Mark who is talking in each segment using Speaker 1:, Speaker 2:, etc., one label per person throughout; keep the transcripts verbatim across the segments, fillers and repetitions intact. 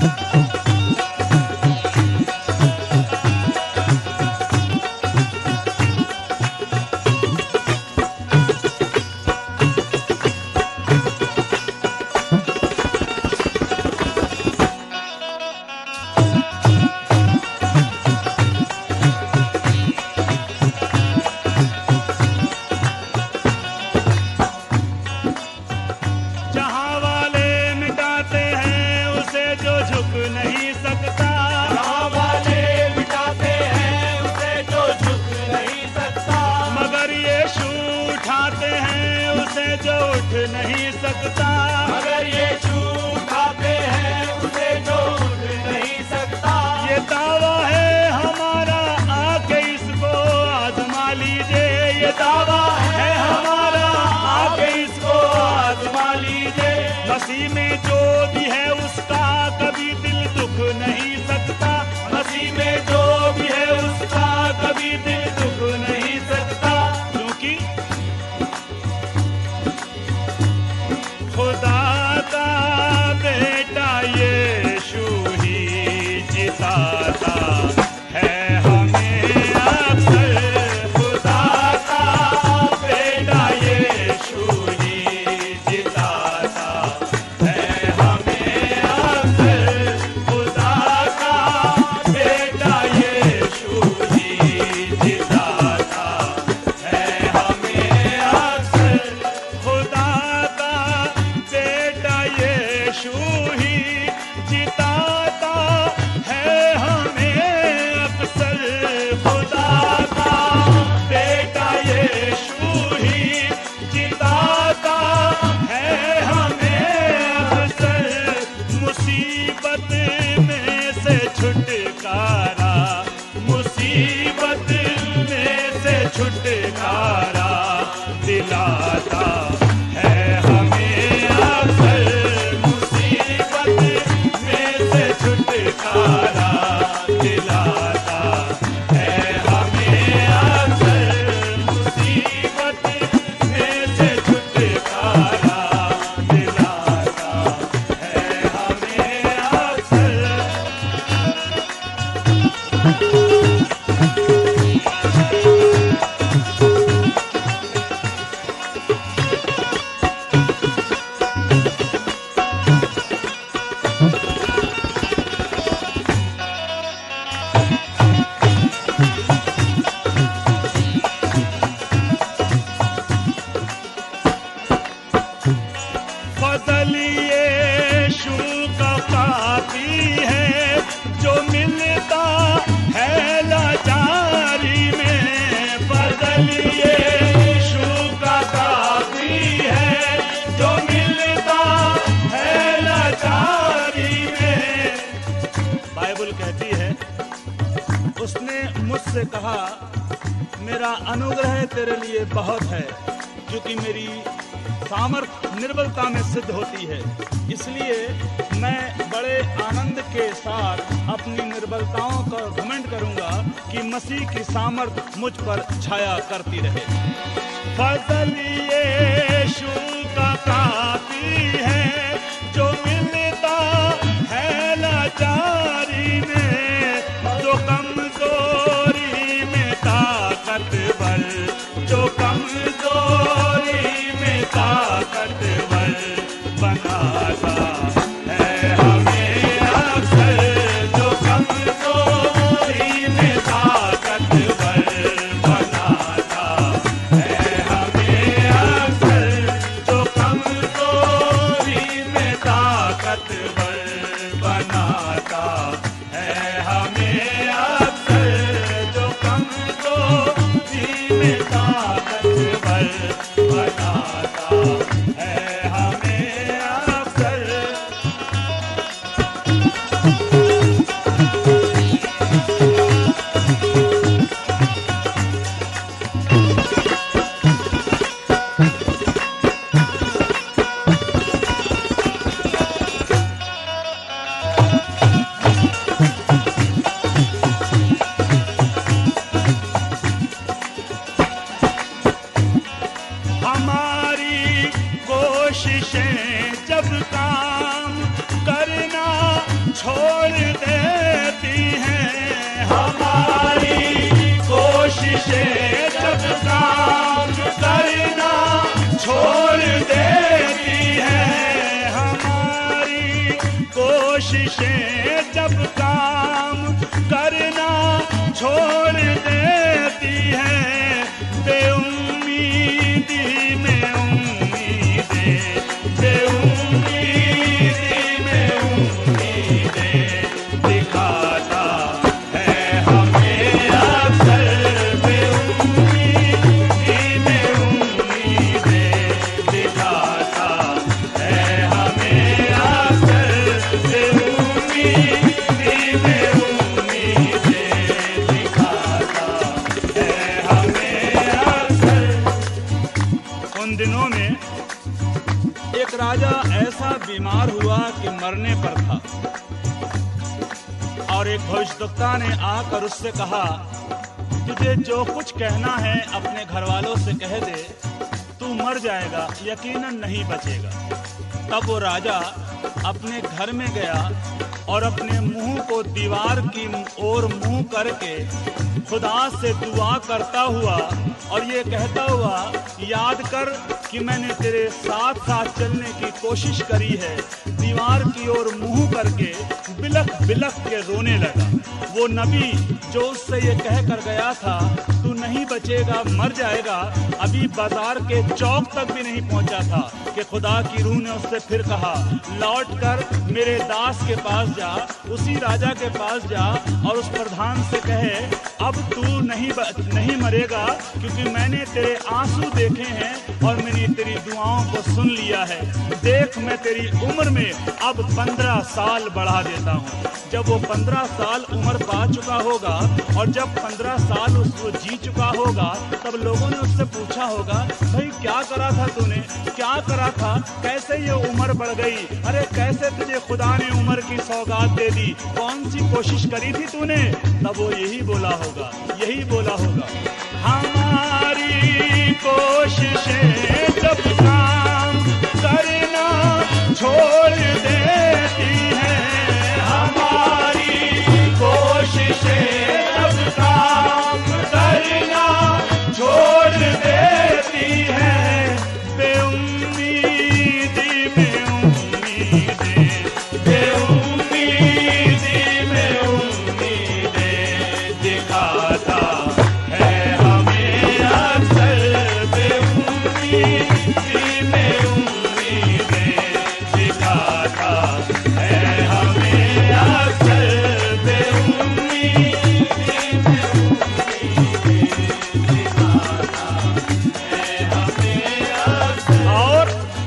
Speaker 1: नहीं सकता,
Speaker 2: मगर ये छूटाते हैं उसे जो उठ नहीं सकता।
Speaker 1: ये दावा है हमारा, आके इसको आजमा लीजिए। ये दावा है हमारा, आके इसको आजमा लीजिए। मसीह में जो भी है उसका कभी दिल दुख नहीं सकता।
Speaker 2: मसीह में जो भी है उसका कभी दिल दुख नहीं सकता,
Speaker 1: क्योंकि खुदा का बेटा यीशु ही जिताता है हमें अक्सर।
Speaker 2: खुदा का बेटा यीशु ही जिताता है हमें अक्सर। खुदा का बेटा यीशु ही जिताता है हमें अक्सर।
Speaker 1: खुदा का बेटा यीशु ही जिताता है हमें अक्सर।
Speaker 2: खुदा का बेटा यीशु ही
Speaker 1: जिताता है हमें अक्सर। मुसीबत में से छुटकारा, मुसीबत में से छुटकारा दिलाता है हमें अक्सर। मुसीबत में से छुटकारा दिलाता है हमें अक्सर। मुसीबत में से छुटकारा दिलाता है हमें अक्सर। फजल यीशु का काफी है जो मिलता है लाचारी में। फजल यीशु का काफी है जो मिलता है लाचारी में। बाइबल कहती है, उसने मुझसे कहा मेरा अनुग्रह तेरे लिए बहुत है, क्योंकि मेरी सामर्थ निर्बलता में सिद्ध होती है। इसलिए मैं बड़े आनंद के साथ अपनी निर्बलताओं का घमंड करूंगा कि मसीह की सामर्थ मुझ पर छाया करती रहे। फजल यीशु का काफी है जो मिलता है लाचारी में। जो कमजोरी में ताकतवर, जो कमजोरी में ताकतवर बनाता है हमें अक्सर। जो कमजोरी में ताकतवर बनाता है हमें अक्सर। जो कमजोरी में ताकतवर बनाता है हमें अक्सर। जो कमजोरी में ताकतवर बनाता है हमें अक्सर। हमारी कोशिशें जब काम करना छोड़ देती हैं।
Speaker 2: हमारी कोशिशें जब काम करना छोड़ देती
Speaker 1: हैं, हमारी कोशिशें जब काम करना छोड़ देती हैं। बेउम्मीदी में उम्मीदें, बेउम्मीदी में उम्मीदें दिखाता है हमें अक्सर। बेउम्मीदी में उम्मीदें दिखाता है हमें अक्सर। बेउम्मीदी में उम्मीदें दिखाता है हमें अक्सर। उन दिनों में एक राजा ऐसा बीमार हुआ कि मरने पर था, और एक भविष्यवक्ता ने आकर उससे कहा, तुझे जो कुछ कहना है अपने घर वालों से कह दे, तू मर जाएगा, यकीनन नहीं बचेगा। तब वो राजा अपने घर में गया और अपने मुंह को दीवार की ओर मुंह करके खुदा से दुआ करता हुआ और ये कहता हुआ, याद कर कि मैंने तेरे साथ साथ चलने की कोशिश करी है। दीवार की ओर मुंह करके बिलख बिलख के रोने लगा। वो नबी जो उससे ये कह कर गया था, तू नहीं बचेगा, मर जाएगा, अभी बाजार के चौक तक भी नहीं पहुंचा था कि खुदा की रूह ने उससे फिर कहा, लौट कर मेरे दास के पास जा, उसी राजा के पास जा और उस प्रधान से कहे, अब तू नहीं नहीं मरेगा, क्योंकि मैंने तेरे आंसू देखे हैं और मैंने तेरी दुआओं को सुन लिया है। देख, मैं तेरी उम्र में अब पंद्रह साल बढ़ा देता हूँ। जब वो पंद्रह साल उम्र पा चुका होगा और जब पंद्रह साल उसको जी चुका होगा, तब लोगों ने उससे पूछा होगा, भाई क्या करा था तूने, क्या करा था, कैसे ये उम्र बढ़ गई, अरे कैसे तुझे खुदा ने उम्र की सौगात दे दी, कौन सी कोशिश करी थी तूने? तब वो यही बोला होगा, यही बोला होगा, हमारी कोशिशें जब काम करना छोड़ देती हैं।
Speaker 2: हमारी कोशिशें जब काम करना छोड़ देती हैं।
Speaker 1: बेउम्मीदी में उम्मीदें,
Speaker 2: बेउम्मीदी में उम्मीदें दिखाता है हमें अक्सर। बेउम्मीदी में उम्मीदें दिखाता है हमें अक्सर। बेउम्मीदी में उम्मीदें दिखाता है हमें अक्सर।
Speaker 1: और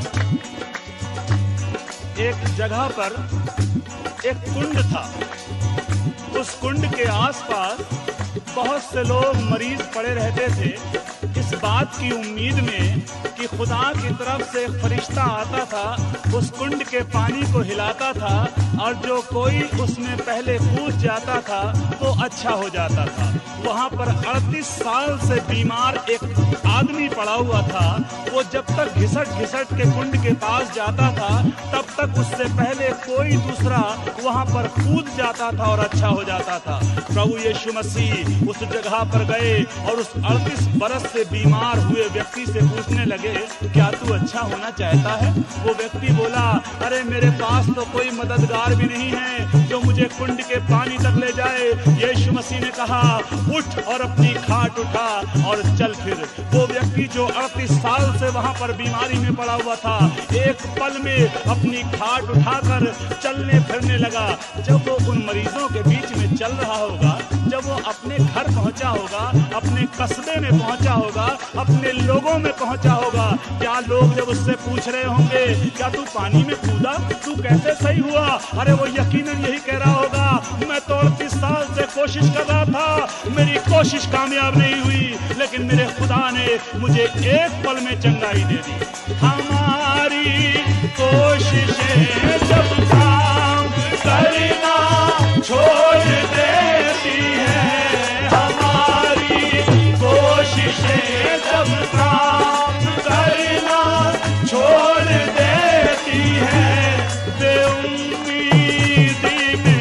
Speaker 1: एक जगह पर एक कुंड था। उस कुंड के आसपास बहुत से लोग मरीज पड़े रहते थे, इस बात की उम्मीद में कि खुदा की तरफ से एक फरिश्ता आता था, उस कुंड के पानी को हिलाता था और जो कोई उसमें पहले कूद जाता था तो अच्छा हो जाता था। वहाँ पर अड़तीस साल से बीमार एक आदमी पड़ा हुआ था। वो जब तक घिसट घिसट के कुंड के पास जाता था, तब तक उससे पहले कोई दूसरा वहाँ पर कूद जाता था और अच्छा हो जाता था। प्रभु यीशु मसीह उस जगह पर गए और उस अड़तीस बरस से बीमार हुए व्यक्ति से पूछने लगे, क्या तू अच्छा होना चाहता है? वो व्यक्ति बोला, अरे मेरे पास तो कोई मददगार भी नहीं है जो मुझे कुंड के पानी तक ले जाए। यीशु मसीह ने कहा, उठ और अपनी खाट उठा और चल फिर। वो व्यक्ति जो अड़तीस साल से वहां पर बीमारी में पड़ा हुआ था, एक पल में अपनी खाट उठाकर चलने फिरने लगा। जब वो उन मरीजों के बीच में चल रहा होगा, जब वो अपने घर पहुंचा होगा, अपने कस्बे में पहुंचा होगा, अपने लोगों में पहुंचा होगा, क्या लोग जब उससे पूछ रहे होंगे, क्या तू पानी में कूदा, तू कैसे सही हुआ? अरे वो यकीनन यही कह रहा होगा, मैं तो अड़तीस साल से कोशिश कर रहा था, मेरी कोशिश कामयाब नहीं हुई, लेकिन मेरे खुदा ने मुझे एक पल में चंगाई दे दी। हमारी कोशिशें जब काम करना छोड़ देती हैं, हमारी कोशिशें जब काम करना छोड़ देती हैं, बेउम्मीदी में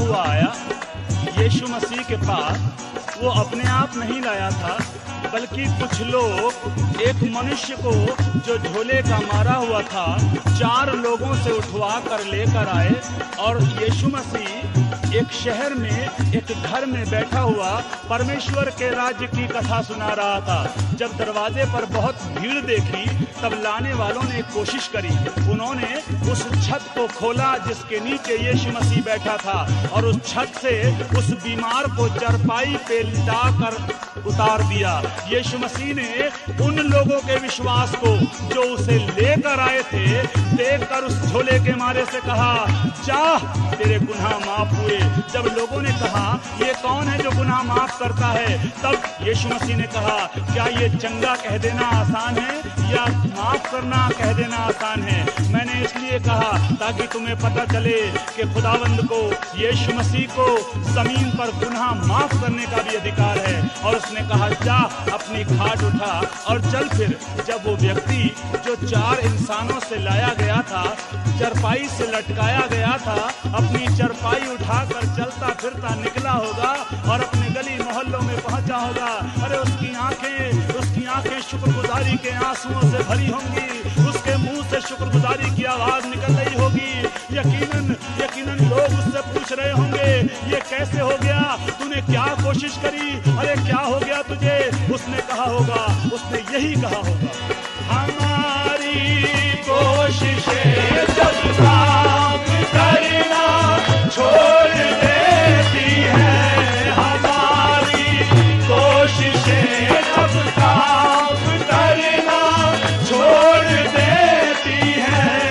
Speaker 1: हुआ आया यीशु मसीह के पास, वो अपने आप नहीं लाया था, बल्कि कुछ लोग एक मनुष्य को जो झोले का मारा हुआ था चार लोगों से उठवा कर लेकर आए। और यीशु मसीह एक शहर में एक घर में बैठा हुआ परमेश्वर के राज्य की कथा सुना रहा था। जब दरवाजे पर बहुत भीड़ देखी तब लाने वालों ने कोशिश करी, उन्होंने उस छत को खोला जिसके नीचे यीशु मसीह बैठा था और उस छत से उस बीमार को चरपाई पे लिटा कर उतार दिया। यीशु मसीह ने उन लोगों के विश्वास को जो उसे लेकर आए थे देखकर उस झोले के मारे से कहा, जा तेरे गुनाह माफ हुए। जब लोगों ने कहा ये कौन है जो गुनाह माफ करता है, तब यीशु मसीह ने कहा, क्या ये चंगा कह देना आसान है या माफ करना कह देना आसान है? मैंने इसलिए कहा ताकि तुम्हें पता चले कि खुदावंद को, यीशु मसीह को जमीन पर गुनाह माफ करने का भी अधिकार है। और उसने कहा, जा अपनी खाट उठा और चल। फिर जब वो व्यक्ति जो चार इंसानों से लाया गया था, चरपाई से लटकाया गया था, अपनी चरपाई उठाकर चलता फिरता निकला होगा और अपने गली मोहल्लों में पहुंचा होगा, अरे उसकी आंखें उसकी आंखें शुक्रगुजारी के आंसुओं से भरी होंगी, उसके मुंह से शुक्रगुजारी की आवाज निकल रही होगी। यकीनन यकीनन लोग उससे पूछ रहे होंगे, ये कैसे हो गया, तूने क्या कोशिश करी, अरे क्या हो गया तुझे? उसने कहा होगा, उसने यही कहा होगा, हमारी कोशिशें जब काम करना छोड़ देती है, हमारी कोशिशें जब काम करना छोड़ देती है,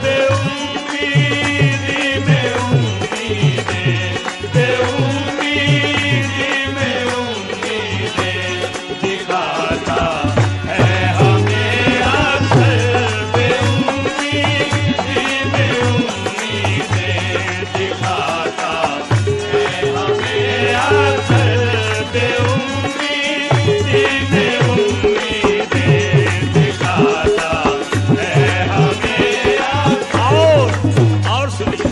Speaker 1: बेउम्मीदी में उम्मीदें, बेउम्मीदी में उम्मीदें दिखाता है हमें अक्सर, बेउम्मीदी में उम्मीदें दिखाता है हमें अक्सर, बेउम्मीदी में उम्मीदें दिखाता है हमें अक्सर। और और सुनिए,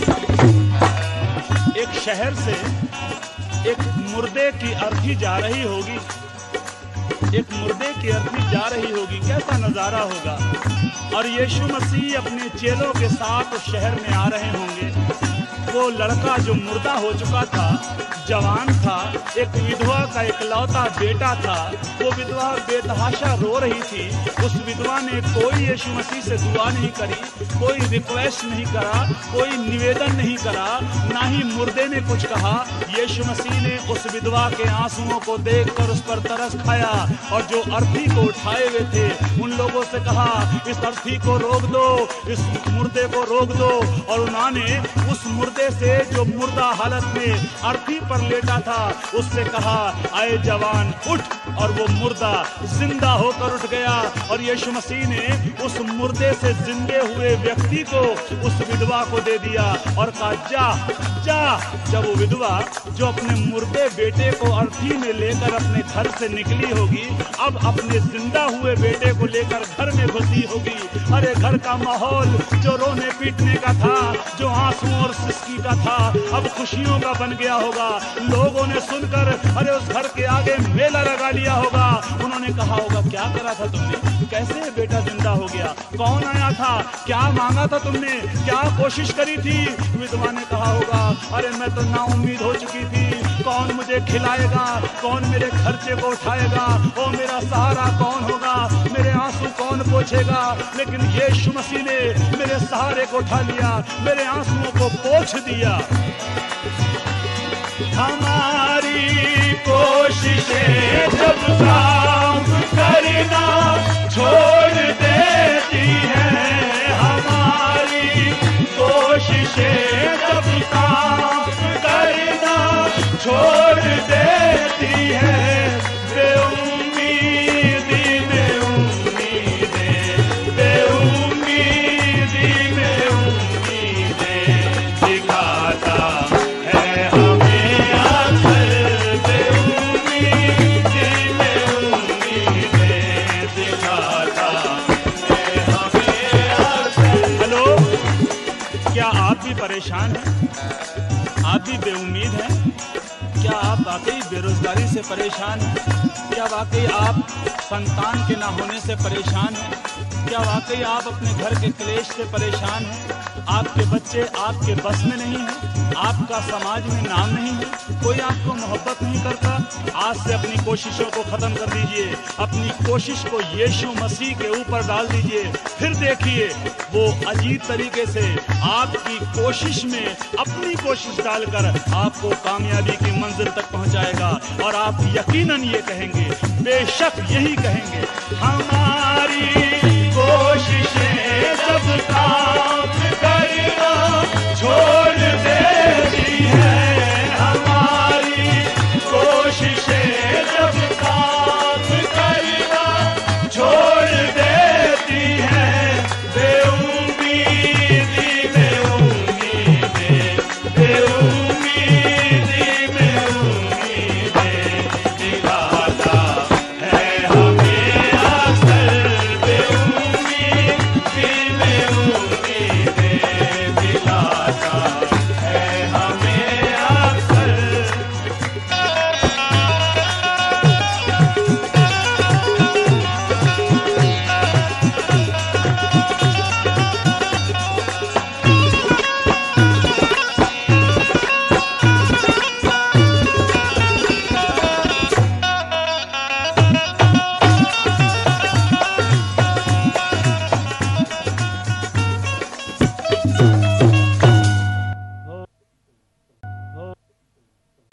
Speaker 1: एक शहर से एक मुर्दे की अर्थी जा रही होगी, एक मुर्दे की अर्थी जा रही होगी, कैसा नजारा होगा। और यीशु मसीह अपने चेलों के साथ उस शहर में आ रहे होंगे। वो लड़का जो मुर्दा हो चुका था, जवान था, एक विधवा का इकलौता बेटा था, वो विधवा बेतहाशा रो रही थी। उस विधवा ने कोई यीशु मसीह से दुआ नहीं करी, कोई रिक्वेस्ट नहीं करा, कोई निवेदन नहीं करा, ना ही मुर्दे ने कुछ कहा। यीशु मसीह ने उस विधवा के आंसुओं को देखकर उस पर तरस खाया और जो अर्थी को उठाए हुए थे उन लोगों से कहा, इस अर्थी को रोक दो, इस मुर्दे को रोक दो। और उन्होंने उस मुर्दे से जो मुर्दा हालत में अर्थी पर लेटा था उससे कहा, आए जवान उठ। और वो मुर्दा जिंदा होकर उठ गया और यीशु मसीह ने उस मुर्दे से जिंदे हुए व्यक्ति को उस विधवा को दे दिया और कहा, जा जा। जब वो विधवा जो अपने मुर्दे बेटे को अर्थी में लेकर अपने घर से निकली होगी, अब अपने जिंदा हुए बेटे को लेकर घर में घुसी होगी। अरे घर का माहौल जो रोने पीटने का था, जो आंसू और सिसकी का था, अब खुशियों का बन गया होगा। लोगों ने सुनकर अरे उस घर के आगे मेला लगा लिया होगा। उन्होंने कहा होगा, क्या करा था तुमने, कैसे बेटा जिंदा हो गया, कौन आया था, क्या मांगा था तुमने, क्या कोशिश करी थी? विधवा ने कहा होगा, अरे मैं तो ना उम्मीद हो चुकी थी, कौन मुझे खिलाएगा, कौन मेरे खर्चे को उठाएगा, ओ मेरा सहारा कौन होगा, मेरे आंसू कौन पोंछेगा। लेकिन यीशु मसीह ने मेरे सहारे को उठा लिया, मेरे आंसुओं को पोंछ दिया। हमारी कोशिशें जब काम करना छोड़ देती है, हमारी कोशिशें जब काम करना छोड़ देती है, बेउम्मीदी में उम्मीदें, बेउम्मीदी में उम्मीदें दिखाता है हमें अक्सर, बेउम्मीदी में उम्मीदें दिखाता है हमें अक्सर। हेलो, क्या आप भी परेशान हैं? आप भी बेउम्मीद हैं? क्या आप वाकई बेरोजगारी से परेशान हैं? क्या वाकई आप संतान के ना होने से परेशान हैं? क्या वाकई आप अपने घर के क्लेश से परेशान हैं? आपके बच्चे आपके बस में नहीं हैं? आपका समाज में नाम नहीं है? कोई आपको मोहब्बत नहीं करता? आज से अपनी कोशिशों को खत्म कर दीजिए, अपनी कोशिश को यीशु मसीह के ऊपर डाल दीजिए। फिर देखिए वो अजीब तरीके से आपकी कोशिश में अपनी कोशिश डालकर आपको कामयाबी की मंजिल तक पहुंचाएगा। और आप यकीनन ये कहेंगे, बेशक यही कहेंगे, हमारी